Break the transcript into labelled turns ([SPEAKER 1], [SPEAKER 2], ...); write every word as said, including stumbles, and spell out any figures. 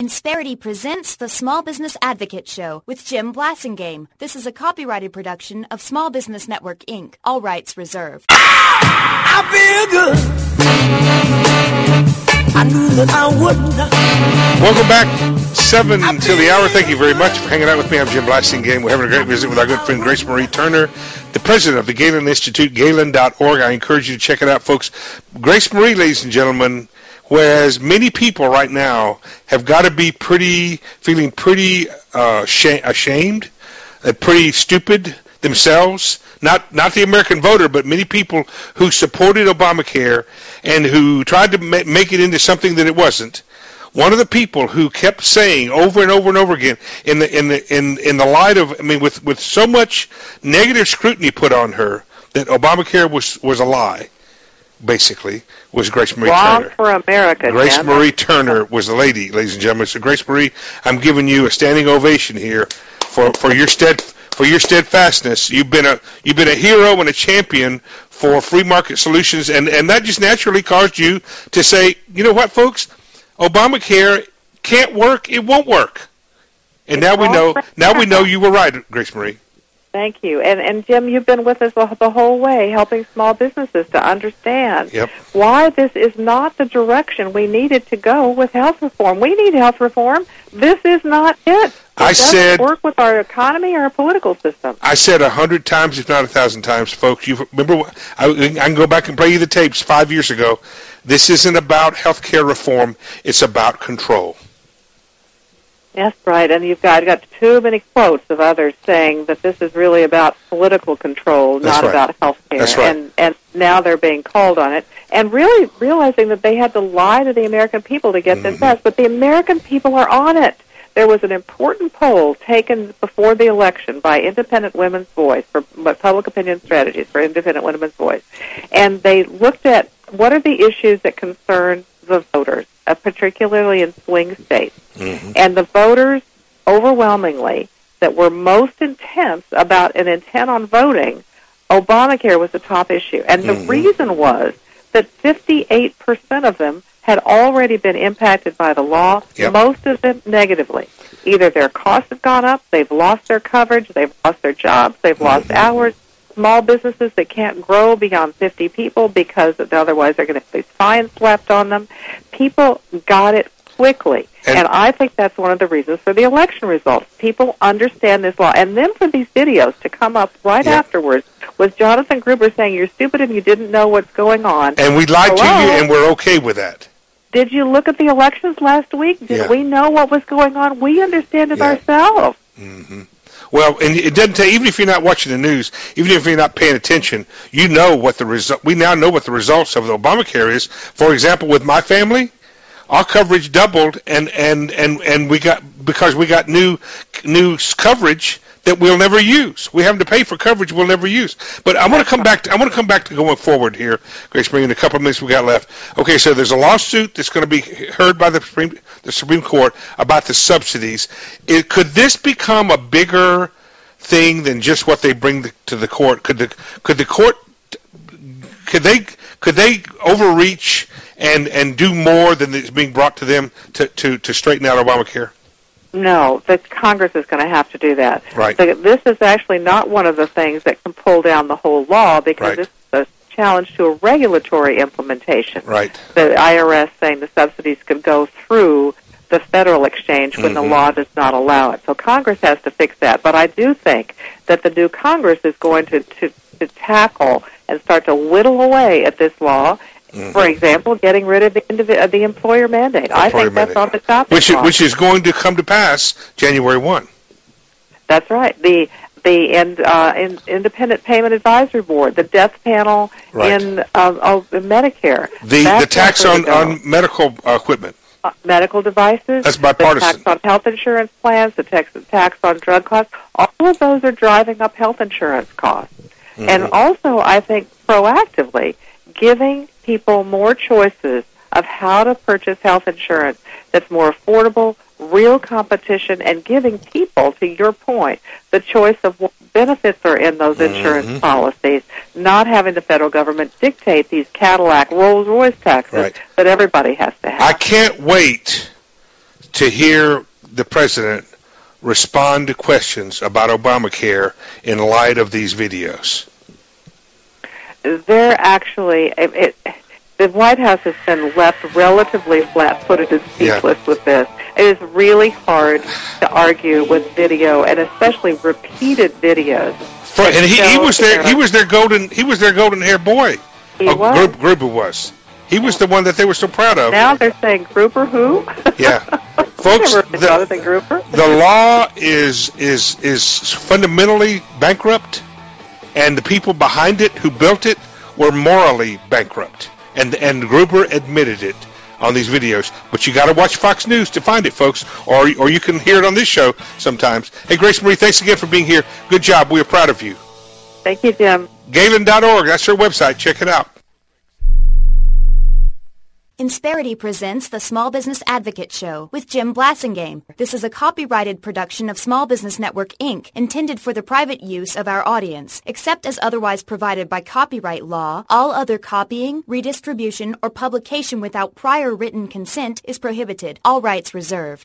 [SPEAKER 1] Insperity presents the Small Business Advocate Show with Jim Blasingame. This is a copyrighted production of Small Business Network, Incorporated. All rights reserved.
[SPEAKER 2] I feel good. I knew that I would not.
[SPEAKER 3] Welcome back. Seven until the hour. Thank you very much for hanging out with me. I'm Jim Blasingame. We're having a great visit with our good friend Grace Marie Turner, the president of the Galen Institute, galen dot org. I encourage you to check it out, folks. Grace Marie, ladies and gentlemen, whereas many people right now have got to be pretty, feeling pretty uh, sh- ashamed, uh, pretty stupid themselves, not not the American voter, but many people who supported Obamacare and who tried to ma- make it into something that it wasn't. One of the people who kept saying over and over and over again, in the in the in in the light of, I mean, with, with so much negative scrutiny put on her, that Obamacare was was a lie, basically, was Grace Marie
[SPEAKER 4] Wrong
[SPEAKER 3] Turner.
[SPEAKER 4] for America,
[SPEAKER 3] Grace
[SPEAKER 4] Jim.
[SPEAKER 3] Marie Turner was the lady, ladies and gentlemen. So Grace Marie, I'm giving you a standing ovation here for, for your stead for your steadfastness. You've been a you've been a hero and a champion for free market solutions, and, and that just naturally caused you to say, you know what, folks, Obamacare can't work. It won't work. And
[SPEAKER 4] It's
[SPEAKER 3] now we know.
[SPEAKER 4] wrong for
[SPEAKER 3] Now we know
[SPEAKER 4] America.
[SPEAKER 3] you were right, Grace Marie.
[SPEAKER 4] Thank you. And, and Jim, you've been with us the, the whole way, helping small businesses to understand
[SPEAKER 3] Yep.
[SPEAKER 4] why this is not the direction we needed to go with health reform. We need health reform. This is not it. It
[SPEAKER 3] I
[SPEAKER 4] doesn't
[SPEAKER 3] said-
[SPEAKER 4] work with our economy or our political system.
[SPEAKER 3] I said a hundred times, if not a thousand times, folks. You remember? what- I, I can go back and play you the tapes five years ago. This isn't about health care reform. It's about control.
[SPEAKER 4] Yes, right. And you've got got too many quotes of others saying that this is really about political control,
[SPEAKER 3] That's
[SPEAKER 4] not
[SPEAKER 3] right.
[SPEAKER 4] about health care.
[SPEAKER 3] That's right.
[SPEAKER 4] And and now they're being called on it, and really realizing that they had to lie to the American people to get
[SPEAKER 3] Mm-hmm.
[SPEAKER 4] this passed. But the American people are on it. There was an important poll taken before the election by Independent Women's Voice, for Public Opinion Strategies for Independent Women's Voice, and they looked at what are the issues that concern the voters, uh, particularly in swing states.
[SPEAKER 3] Mm-hmm.
[SPEAKER 4] And the voters, overwhelmingly, that were most intense about an intent on voting, Obamacare was the top issue. And the
[SPEAKER 3] Mm-hmm.
[SPEAKER 4] reason was that fifty-eight percent of them had already been impacted by the law,
[SPEAKER 3] Yep.
[SPEAKER 4] most of them negatively. Either their costs have gone up, they've lost their coverage, they've lost their jobs, they've lost
[SPEAKER 3] Mm-hmm.
[SPEAKER 4] hours. Small businesses that can't grow beyond fifty people because otherwise they're going to face fines slapped on them. People got it quickly.
[SPEAKER 3] And-
[SPEAKER 4] And I think that's one of the reasons for the election results. People understand this law. And then for these videos to come up right
[SPEAKER 3] Yeah.
[SPEAKER 4] afterwards with Jonathan Gruber saying you're stupid and you didn't know what's going on.
[SPEAKER 3] And we lied to
[SPEAKER 4] Hello?
[SPEAKER 3] you, and we're okay with that.
[SPEAKER 4] Did you look at the elections last week? Did
[SPEAKER 3] Yeah.
[SPEAKER 4] we know what was going on? We understand it
[SPEAKER 3] Yeah.
[SPEAKER 4] ourselves.
[SPEAKER 3] Mm-hmm. Well, and it doesn't take, even if you're not watching the news, even if you're not paying attention, you know what the result. We now know what the results of the Obamacare is. For example, with my family, our coverage doubled, and and and and we got because we got new new coverage that we'll never use. We have to pay for coverage we'll never use. But I want to come back. To, I want to come back to going forward here, Grace Marie, in a couple of minutes we got left. Okay, so there's a lawsuit that's going to be heard by the Supreme the Supreme Court about the subsidies. It, could this become a bigger thing than just what they bring the, to the court? Could the could the court could they could they overreach and and do more than is being brought to them to to, to straighten out Obamacare?
[SPEAKER 4] No, the Congress is going to have to do that.
[SPEAKER 3] Right.
[SPEAKER 4] So this is actually not one of the things that can pull down the whole law because
[SPEAKER 3] Right.
[SPEAKER 4] this is a challenge to a regulatory implementation.
[SPEAKER 3] Right.
[SPEAKER 4] The I R S saying the subsidies could go through the federal exchange when
[SPEAKER 3] Mhm.
[SPEAKER 4] the law does not allow it. So Congress has to fix that. But I do think that the new Congress is going to, to, to tackle and start to whittle away at this law.
[SPEAKER 3] Mhm.
[SPEAKER 4] For example, getting rid of the, indivi- uh, the employer mandate. I
[SPEAKER 3] Employer
[SPEAKER 4] think that's
[SPEAKER 3] mandate.
[SPEAKER 4] on the chopping
[SPEAKER 3] Which is,
[SPEAKER 4] block.
[SPEAKER 3] which is going to come to pass January first.
[SPEAKER 4] That's right. The the in, uh, in, Independent Payment Advisory Board, the death panel
[SPEAKER 3] Right.
[SPEAKER 4] in, um, of Medicare.
[SPEAKER 3] The
[SPEAKER 4] That's
[SPEAKER 3] the tax
[SPEAKER 4] where
[SPEAKER 3] on,
[SPEAKER 4] to go.
[SPEAKER 3] on medical uh, equipment.
[SPEAKER 4] Uh, medical devices.
[SPEAKER 3] That's bipartisan.
[SPEAKER 4] The tax on health insurance plans, the tax, tax on drug costs. All of those are driving up health insurance costs.
[SPEAKER 3] Mhm.
[SPEAKER 4] And also, I think, proactively giving people more choices of how to purchase health insurance that's more affordable, real competition, and giving people, to your point, the choice of what benefits are in those insurance
[SPEAKER 3] Mhm.
[SPEAKER 4] policies, not having the federal government dictate these Cadillac Rolls-Royce taxes
[SPEAKER 3] Right.
[SPEAKER 4] that everybody has to have.
[SPEAKER 3] I can't wait to hear the president respond to questions about Obamacare in light of these videos?
[SPEAKER 4] They're actually, it, it, the White House has been left relatively flat-footed and speechless yeah. with this. It is really hard to argue with video, and especially repeated videos.
[SPEAKER 3] For, and he, he was their he was their golden he was their golden hair boy.
[SPEAKER 4] He
[SPEAKER 3] oh,
[SPEAKER 4] was.
[SPEAKER 3] Gru- Gruber was. He was the one that they were so proud of.
[SPEAKER 4] Now they're saying Gruber who?
[SPEAKER 3] Yeah, folks. The, the law is is is fundamentally bankrupt, and the people behind it who built it were morally bankrupt, and and Gruber admitted it on these videos. But you got to watch Fox News to find it, folks, or or you can hear it on this show sometimes. Hey, Grace Marie, thanks again for being here. Good job. We are proud of you.
[SPEAKER 4] Thank you, Jim.
[SPEAKER 3] Galen dot org. That's her website. Check it out.
[SPEAKER 1] Insperity presents the Small Business Advocate Show with Jim Blasingame. This is a copyrighted production of Small Business Network, Incorporated, intended for the private use of our audience. Except as otherwise provided by copyright law, all other copying, redistribution, or publication without prior written consent is prohibited. All rights reserved.